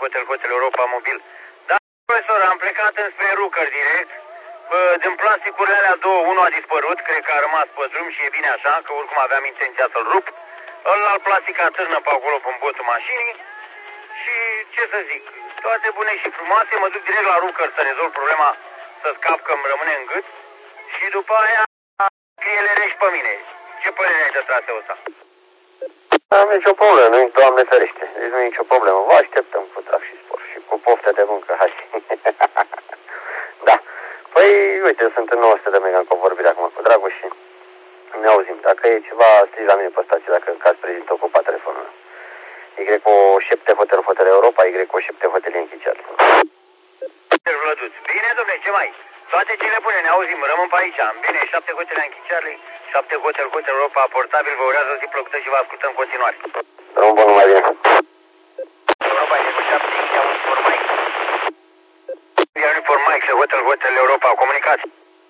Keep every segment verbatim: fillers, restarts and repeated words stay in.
Hotel Hotel Europa Mobil. Da, profesor, am plecat înspre Rucăr direct. Din plasticurile alea două, unul a dispărut, cred că a rămas pe drum și e bine așa, că oricum aveam intenția să-l rup. Ălalt plastic atârnă pe acolo, pe botul mașinii. Și ce să zic, toate bune și frumoase, mă duc direct la Rucăr să rezolv problema, să scap că îmi rămâne în gât. Și după aia, criele reși pe mine. Ce părere ai de traseul ăsta? Nu am nicio problemă, nu, Doamne ferește, deci nu e nicio problemă. Vă așteptăm cu drag și spor și cu poftă de muncă, hai. Da. Păi, uite, sunt în nouă sute de mega încă vorbire acum cu Dragoș și ne auzim. Dacă e ceva, scris la mine pe stație, dacă în caz prezint ocupat telefonul. Y o șapte Hotel Hotel Europa, Y o șapte Hotel Închiciat. Bine, domnule, ce mai? Toate cele bune, ne auzim, rămân pe aici. Bine, șapte Hotel Închiciat, șapte Hotel Hotel Europa, portabil, vă urează o zi plăcută și vă ascultăm în continuare. Drum bun, numai bine. Europa, e cu șapte, India, Unifor Mike. India, Unifor Mike, Hotel Hotel Europa, comunicați.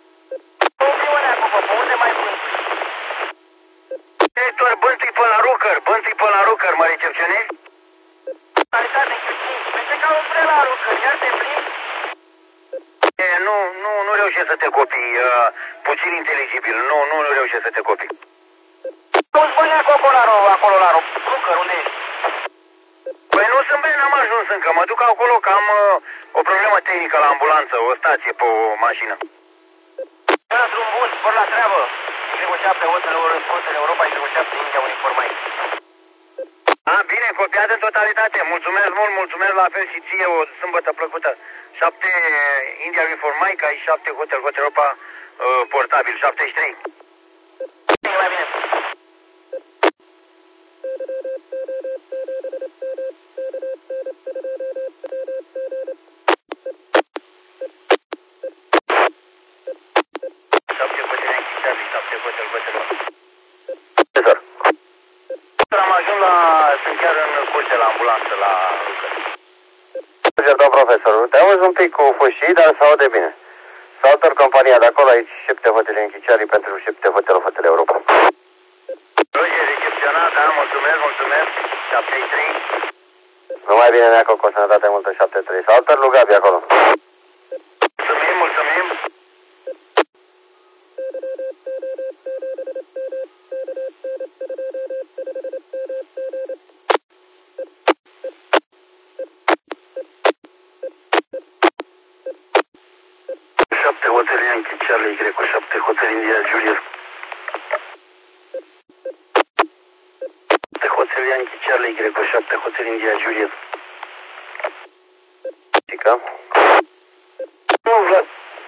Unde mai bun? Director, bântui pe la Rucăr, bântui pe la Rucăr, mă recepționezi? Calitate, este ca un pre la Rucăr, ia te prind? Nu, nu, nu reușesc să te copii, uh, puțin inteligibil, nu, nu, nu reușesc să te copii. Nu spune acolo la acolo la Rucăr, unde ești? Păi nu sunt bine, n-am ajuns încă, mă duc acolo că am uh, o problemă tehnică la ambulanță, o stație pe o mașină. Era drum bun, spor la treabă. Y șapte Hotel Europa, Y șapte India, Unifor Mike. A, bine, copiat în totalitate. Mulțumesc mult, mulțumesc la fel și ție, o sâmbătă plăcută. șapte India, Unifor Mike, ai șapte Hotel Hotel Europa, uh, portabil, șaptezeci și trei. Bine, mai bine. Am ajuns la, sunt chiar în curte la ambulanță, la Rucăr. Domn profesor, te auzi un pic cu fâșii, dar se aude bine. Salutăr compania de acolo, aici șapte Hotel Închiciarii pentru șapte Hotel Hotel Europa. Roger, recepționat, da, mulțumesc, mulțumesc, șaptezeci și trei. Numai bine, neacă, cu sănătate multă, șaptezeci și trei. Salutăr lui Gabi acolo. Mulțumim, mulțumim. șapte Hotel Yankee Charlie, Y șapte Hotel India Juliet. șapte Hotel Yankee Charlie, Y șapte Hotel India Juliet. Cică? Nu, Vlad.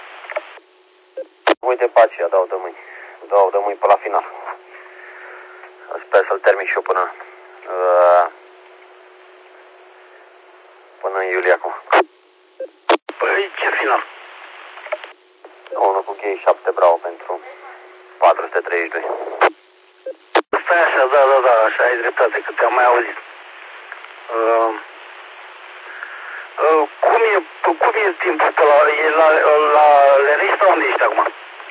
Uite pe aceea, dau de mâini. Dau de mâini pe la final. Sper să-l termin și eu până... Uh, până în iulie acum. Păi, ce final? Unul cu chei șapte Bravo pentru patru sute treizeci și doi. Stai așa, da, da, da, așa ai dreptate, că te-am mai auzit. Uh, uh, cum e, cum e timpul pe la, e la, la Lerești sau unde ești acum?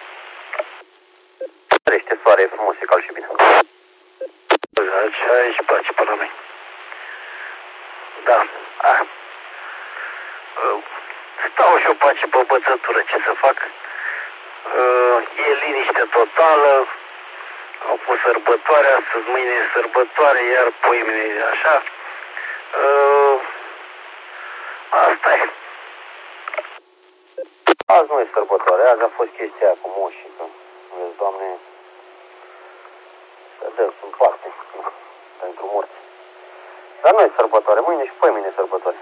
Lerește soare, e frumos, e cald și bine. Așa aici place pe la noi. Da, a. Uh, stau și eu pace pe bățătură, ce să fac? Uh, e liniște totală, au pus sărbătoare, astăzi, mâine e sărbătoare, iar poimine așa. Uh, asta e. Azi nu e sărbătoare, azi a fost chestia aia cu moșii, că, vezi, Doamne, să dă în parte pentru morți. Dar nu e sărbătoare, mâine și poimine e sărbătoare.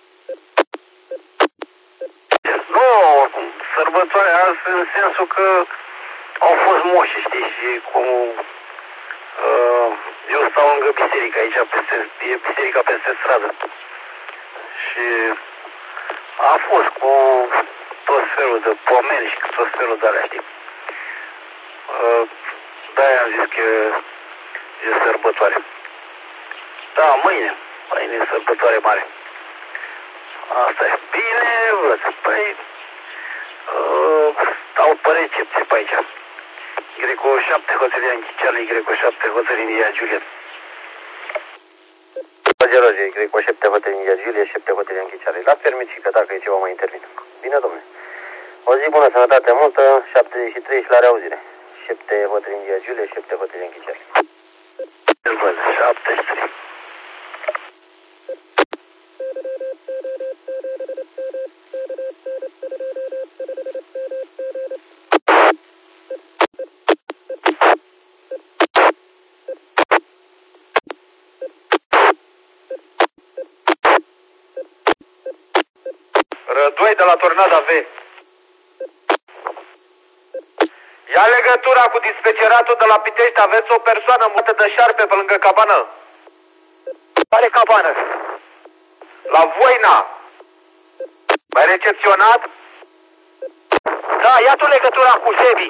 Nu, sărbătoarea azi în sensul că au fost moși, știi, și cum uh, eu stau lângă biserică aici, peste, e biserica peste stradă. Și a fost cu tot felul de pomeni și cu tot felul de alea, știi. Uh, de-aia am zis că e sărbătoare. Da, mâine, mâine e sărbătoare mare. Asta e. Bine, văd. Păi, uh, stau pe recepție pe aici. Y șapte Hotel Yankee Charlie, Y șapte Hotel India Juliet. zero zero, cred că o șapte Hotel India Julie, șapte Hotel Yankee Charlie. La permit și că dacă e ceva mai intervin. Bine, domnule. O zi bună, sănătate multă, șaptezeci și trei și la reauzire. șapte Hotel India Julie, șapte Hotel Yankee Charlie. șaptezeci și trei. Rădoi de la Tornada V. Ia legătura cu dispeceratul de la Pitești, aveți o persoană mută de șarpe pe lângă cabană. Care cabană? La Voina. M-ai recepționat? Da, ia tu legătura cu Sebi.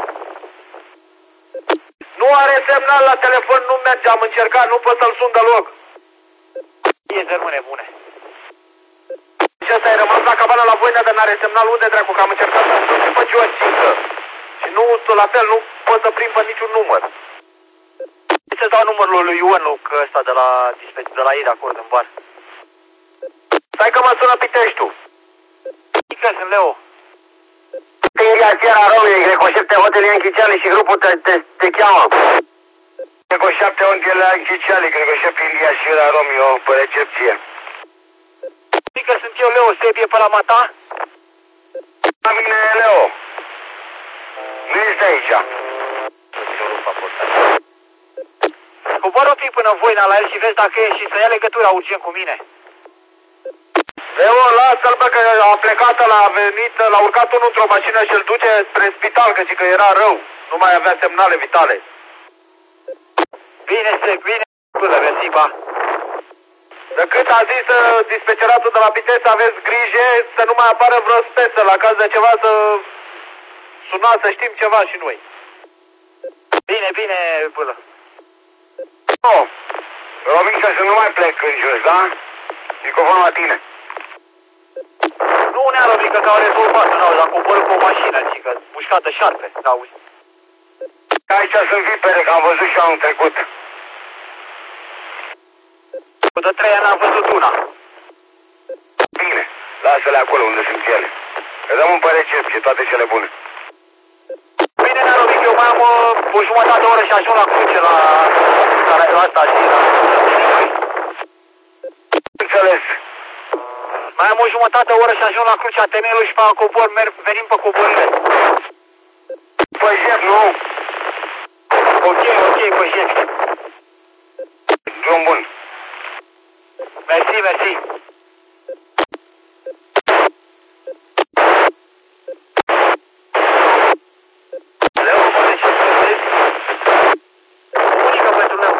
Nu are semnal la telefon, nu merge, am încercat, nu pot să-l sun deloc. E de rămâne bune. Și ăsta ai rămas la cabană la Voina, dar n-are semnal. Unde dracu? Că am încercat să-l sun și pe Georgică. Și nu, la fel, nu pot să prind pe niciun număr. Să dau numărul lui Ionu, că ăsta de la, de la ei de acord în bar. Stai că mă sună Piteștiul. Că sunt Leo. India Sierra Romeo, cred că o șapte Hotel Yankee Charlie și grupul te, te, te cheamă. Cred că o șapte Hotel Yankee Charlie, cred că o șapte India Sierra Romeo pe recepție. Că sunt eu, Leo, Sebi e pe la mata? La mine e Leo. Nu ești aici. Coboară un pic până în Voina la el și vezi dacă e și să ia legătura urgent cu mine. Leo, lasă-l, bă, că a plecat, l-a venit, l-a urcat unul într-o mașină și îl duce spre spital, că zic că era rău. Nu mai avea semnale vitale. Bine, Seb, bine, până, mersi, ba. De cât a zis uh, dispeceratul de la Pitești să aveți grijă să nu mai apară vreo speță, la caz de ceva să sunați, să știm ceva și noi. Bine, bine, până. Oh, Romica, să nu mai plec în jos, da? Microfonul la tine. Nu ne-a Romica, că au rezolvat, nu, dar coboră cu o mașină, zică, mușcată șarpe, auzi. Aici sunt vipere, că am văzut și anul trecut. De trei ani am văzut una. Bine, lasă-le acolo unde sunt ele. Că dăm pe recepție, toate cele bune. Bine, ne-a Romica, eu mai am o, o jumătate de oră și ajung la cruce, la, la, la asta și la... Înțeles. Mai am o jumătate de oră și ajung la crucea temelului și pe cobor, merg, venim pe coborile. Păi jet, nu? Ok, ok, pe jet. Drum bun. Mersi, mersi. Leo, mă recepționezi? Unică pentru Leo.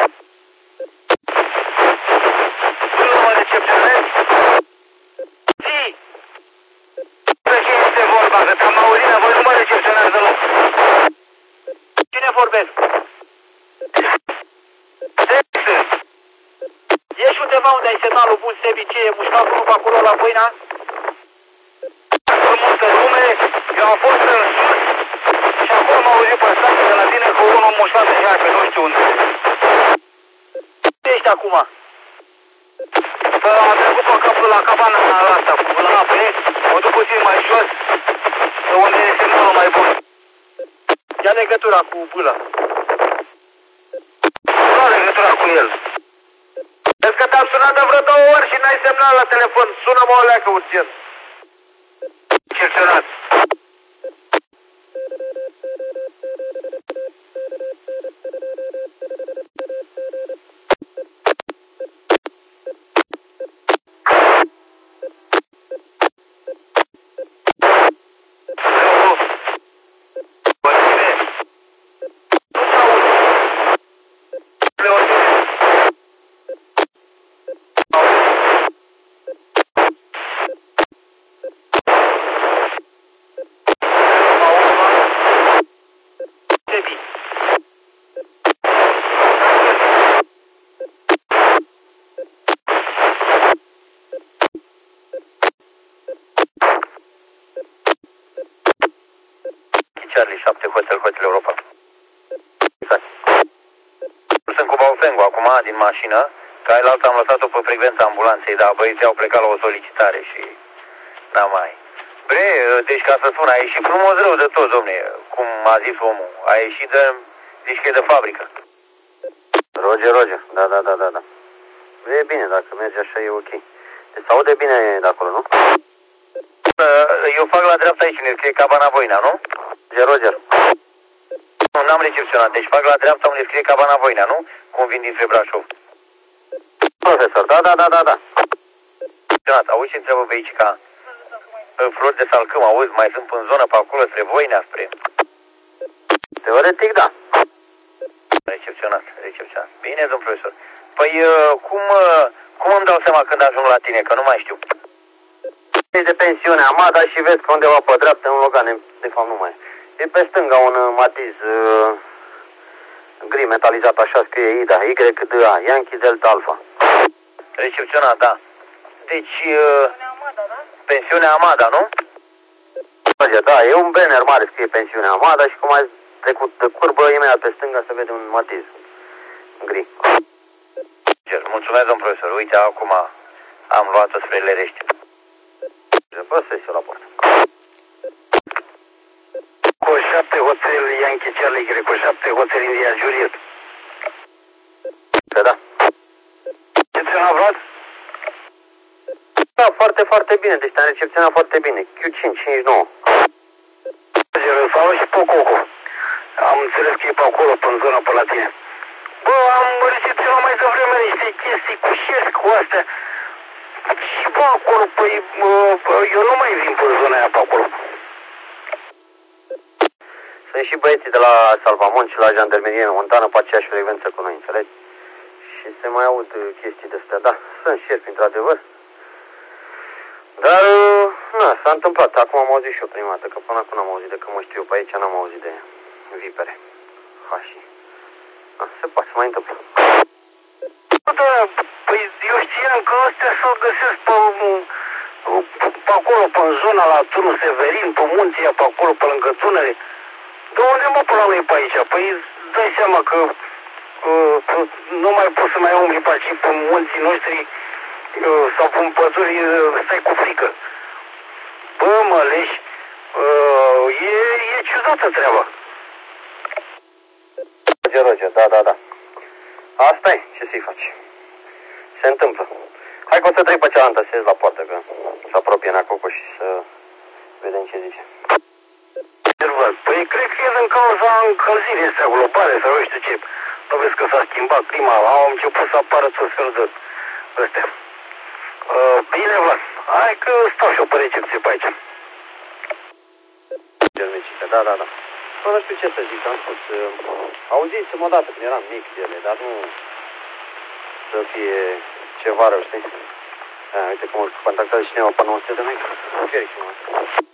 Nu mă recepționezi? Zi! De ce este vorba? Că te-am auzit, dar voi nu mă recepționați deloc. Cine vorbesc? Texas. Ești undeva unde ai semnalul bun, Sebi, ce e mușcat unul pe acolo la Voina? În multă lume, eu am fost în sus și acum m-au auzit pe stație de la tine cu unul mușcat în iarcă, nu știu unde. Unde ești acum? Bă, am trecut pe capul la cabana asta, cu la ape, mă duc puțin mai jos, de unde e semnalul mai bun. Ia legătura cu Bâlă. Nu am legătura cu el. Vezi că te-am sunat de vreo două ori și n-ai semnal la telefon. Sună-mă o leacă urgent. Cerționat. Charlie șapte Hotel Hotel Europa. Sunt cu Baufengu acum din mașină. Ca el altă am lăsat-o pe frecvența ambulanței, dar băieții au plecat la o solicitare și n-am mai. Bre, deci ca să spun, a ieșit frumos rău de tot, domne, cum a zis omul. A ieșit de, zici că e de fabrică. Roger, Roger, da, da, da, da, da. E bine, dacă merge așa e ok. Deci se aude bine de acolo, nu? Eu fac la dreapta aici, unde scrie Cabana Voina, nu? Roger, Roger. Nu, n-am recepționat, deci fac la dreapta unde scrie Cabana Voina, nu? Cum vin dinspre Brașov. Profesor, da, da, da, da, da. Auzi ce întreabă pe aici ca flori de salcâm, auzi, mai sunt în zonă pe acolo, spre Voina, spre... Teoretic, da. Recepționat, recepționat. Bine, domn profesor. Păi, cum, cum îmi dau seama când ajung la tine, că nu mai știu? E de pensiune Amada și vezi că undeva pe dreapta un Logan, de fapt nu mai e. E pe stânga un Matiz uh, gri metalizat, așa scrie I D A, Y D A, Yankee Delta Alpha. Recepționat, da. Deci, uh, pensiunea Amada, nu? Da, e un banner mare, scrie pensiunea Amada și cum ai trecut de curbă, imediat pe stânga se vede un Matiz gri. Mulțumesc, domn profesor. Uite, acum am luat-o spre Lerești. Păsesc eu la poartă. Cu șapte hotel Yankee Charlie Greco, cu șapte hotel India Juliet. Da. Ce ți-a aflat? Da, foarte, foarte bine. Deci te-am recepționat foarte bine. Q cinci, cincizeci și nouă. Sau și Pococo. Am înțeles că e pe acolo, pe în zona pe la tine. Bă, am recepționat mai devreme niște chestii cu șerpi, cu astea. Și bă, acolo, păi, eu nu mai vin pe zona aia pe acolo. Sunt și băieții de la Salvamont și la Jandarmerie Montană pe aceeași frecvență cu noi, înțelegi? Și se mai aud chestii de astea, da, sunt șerpi, într-adevăr. Dar, nu, s-a întâmplat, acum am auzit și eu prima dată, că până acum n-am auzit de când mă știu eu pe aici, n-am auzit de vipere. Hașii. Da, se poate, se mai întâmplă. Da, păi eu știam că astea s-o găsesc pe, pe acolo, pe zona la turnul Severin, pe munții pe acolo, pe lângă Tunere. De unde mă până la noi pe aici? Păi îți dai seama că uh, nu mai poți să mai umbli pe aici, pe munții noștri uh, sau pe păduri, uh, stai cu frică. Bă, mă, leși, uh, e, e ciudată treaba. Roger, Roger, da, da, da. Asta e, ce să-i faci? Se întâmplă. Hai că o să trec pe cealaltă, să ies la poartă, că se apropie Nacoco și să vedem ce zice. Păi cred că e din cauza încălzirii astea globale sau eu știu ce. Nu vezi că s-a schimbat clima, au început să apară tot felul de astea. Uh, bine, Vlad, hai că stau și eu pe recepție pe aici. Germicică, da, da, da. Nu știu ce să zic, am spus. Uh, auzisem odată când eram mic de ele, dar nu să fie ceva rău, știi? Da, uite cum îl contactează cineva pe nouă sute de mega. Ok,